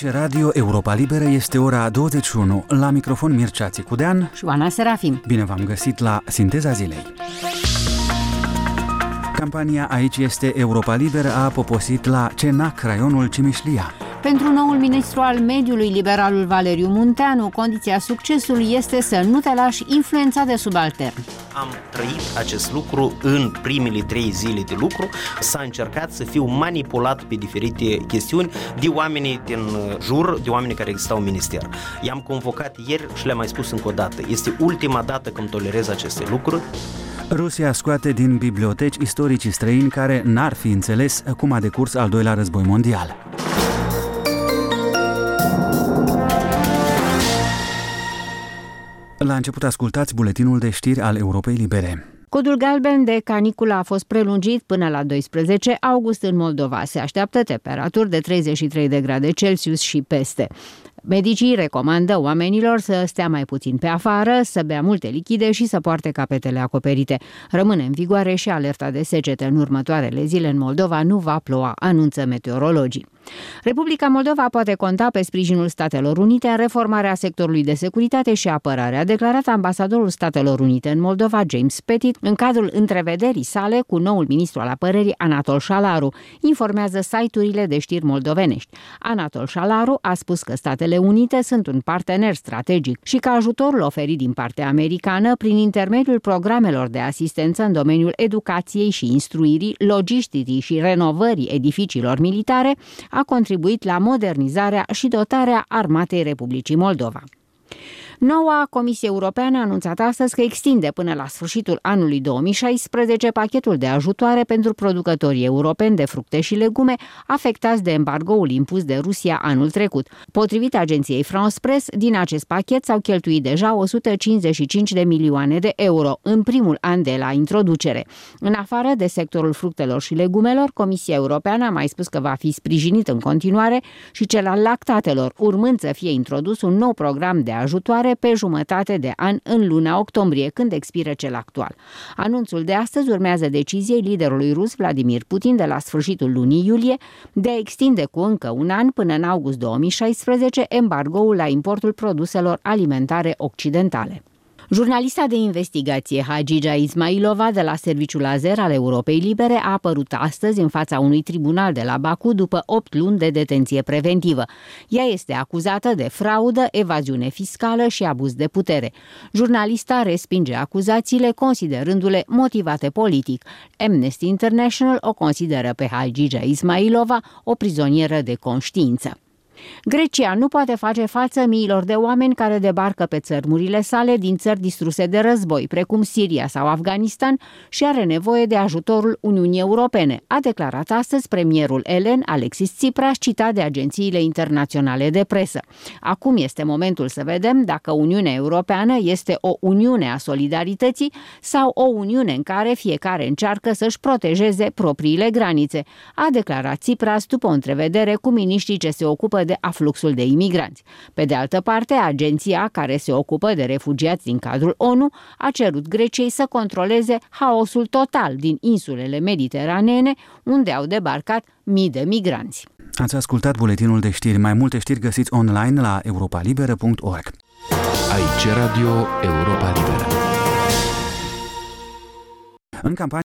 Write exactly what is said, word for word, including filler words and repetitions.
Aici Radio Europa Liberă, este ora douăzeci și unu, la microfon Mircea Țicudean și Oana Serafim. Bine v-am găsit la Sinteza Zilei. Campania Aici este Europa Liberă a poposit la Cenac, raionul Cimișlia. Pentru noul ministru al mediului, liberalul Valeriu Munteanu, condiția succesului este să nu te lași influențat de subaltern. Am trăit acest lucru în primele trei zile de lucru. S-a încercat să fiu manipulat pe diferite chestiuni de oamenii din jur, de oamenii care existau în minister. I-am convocat ieri și le-am mai spus încă o dată. Este ultima dată când tolerez aceste lucruri. Rusia scoate din biblioteci istoricii străini care n-ar fi înțeles cum a decurs al doilea război mondial. La început ascultați buletinul de știri al Europei Libere. Codul galben de caniculă a fost prelungit până la doisprezece august în Moldova. Se așteaptă temperaturi de treizeci și trei de grade Celsius și peste. Medicii recomandă oamenilor să stea mai puțin pe afară, să bea multe lichide și să poarte capetele acoperite. Rămâne în vigoare și alerta de secetă. În următoarele zile în Moldova nu va ploua, anunță meteorologii. Republica Moldova poate conta pe sprijinul Statelor Unite în reformarea sectorului de securitate și apărare, a declarat ambasadorul Statelor Unite în Moldova, James Pettit, în cadrul întrevederii sale cu noul ministru al apărării, Anatol Șalaru, informează site-urile de știri moldovenești. Anatol Șalaru a spus că Statele Unite sunt un partener strategic și că ajutorul oferit din partea americană prin intermediul programelor de asistență în domeniul educației și instruirii, logisticii și renovării edificiilor militare a contribuit la modernizarea și dotarea Armatei Republicii Moldova. Noua Comisie Europeană a anunțat astăzi că extinde până la sfârșitul anului două mii șaisprezece pachetul de ajutoare pentru producătorii europeni de fructe și legume afectați de embargoul impus de Rusia anul trecut. Potrivit agenției France Press, din acest pachet s-au cheltuit deja o sută cincizeci și cinci de milioane de euro în primul an de la introducere. În afară de sectorul fructelor și legumelor, Comisia Europeană a mai spus că va fi sprijinit în continuare și cel al lactatelor, urmând să fie introdus un nou program de ajutoare pe jumătate de an în luna octombrie, când expiră cel actual. Anunțul de astăzi urmează deciziei liderului rus Vladimir Putin de la sfârșitul lunii iulie de a extinde cu încă un an până în august două mii șaisprezece embargoul la importul produselor alimentare occidentale. Jurnalista de investigație Hagija Ismailova de la Serviciul Azer al Europei Libere a apărut astăzi în fața unui tribunal de la Baku după opt luni de detenție preventivă. Ea este acuzată de fraudă, evaziune fiscală și abuz de putere. Jurnalista respinge acuzațiile considerându-le motivate politic. Amnesty International o consideră pe Hagija Ismailova o prizonieră de conștiință. Grecia nu poate face față miilor de oameni care debarcă pe țărmurile sale din țări distruse de război, precum Siria sau Afganistan, și are nevoie de ajutorul Uniunii Europene, a declarat astăzi premierul elen Alexis Tsipras, citat de agențiile internaționale de presă. Acum este momentul să vedem dacă Uniunea Europeană este o uniune a solidarității sau o uniune în care fiecare încearcă să-și protejeze propriile granițe, a declarat Tsipras după o întrevedere cu miniștrii ce se ocupă de afluxul de imigranți. Pe de altă parte, agenția care se ocupă de refugiați din cadrul O N U a cerut Greciei să controleze haosul total din insulele mediteranene, unde au debarcat mii de migranți. Ați ascultat buletinul de știri. Mai multe știri găsiți online la europa liberă punct org. Aici Radio Europa Liberă. În campanie